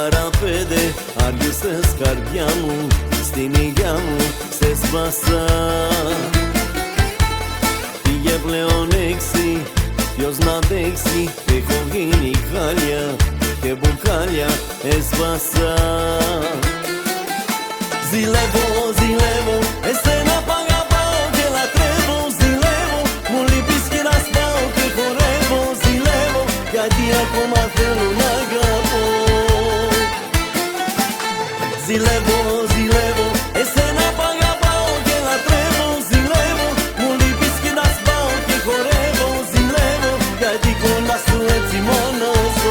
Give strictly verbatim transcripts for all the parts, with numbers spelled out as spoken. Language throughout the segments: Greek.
παραπέντε άργησες καρδιά μου, στην υγειά μου σε σπάσα. Πήγε πλέον έξι, ποιος να αντέξει, έχω γίνει χάλια και μπουκάλια έσπασα. Ζηλεύω, ζηλεύω, εσένα π' αγαπάω και λατρεύω. Ζηλεύω, μου λείπεις και να σπάω και χορεύω. Ζηλεύω, γιατί ακόμα θέλω να αγαπώ. Ζηλεύω, ζηλεύω, εσένα π' αγαπάω και λατρεύω. Ζηλεύω, μου λείπεις και να σπάω και χορεύω. Ζηλεύω, γιατί κοντά σου έτσι μόνο ζω.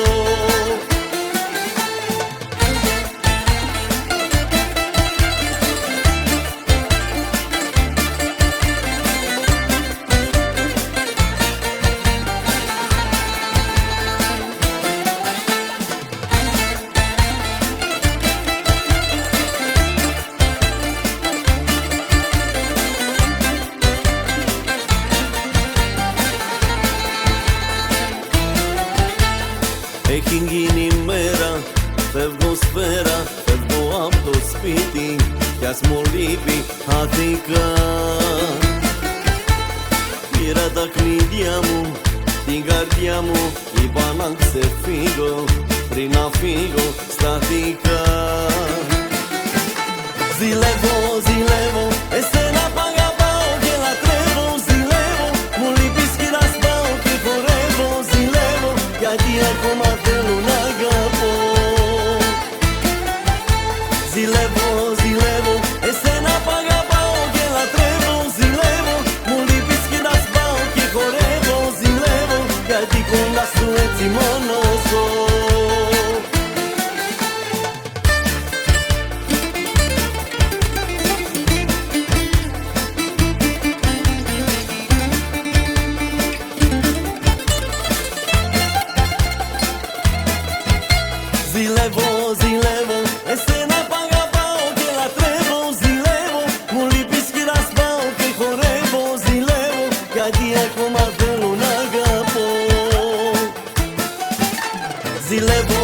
Έχει γίνει μέρα, φεύγω σφαίρα, φεύγω απ' το σπίτι κι ας μου λείπει αδικά. Πήρα τα κλειδιά μου, την καρδιά μου, είπα να ξεφύγω πριν να φύγω σταθικά. Ζηλεύω, ζηλεύω, εσένα π' αγαπάω και λατρεύω. Ζηλεύω, μου λείπεις και να σπάω και χορεύω. Ζηλεύω, γιατί ακόμα θέλω να αγαπώ. Ζηλεύω, ζηλεύω, εσένα π' αγαπάω και λατρεύω. Ζηλεύω, μου λείπεις και να σπάω και χορεύω. Ζηλεύω, γιατί κοντά σου έτσι μόνο ζω. Ζηλεύω, ζηλεύω, εσένα π' αγαπάω και λατρεύω. Ζηλεύω, μου λείπεις και να σπάω και χορεύω. Ζηλεύω, γιατί ακόμα θέλω να αγαπώ. Ζηλεύω,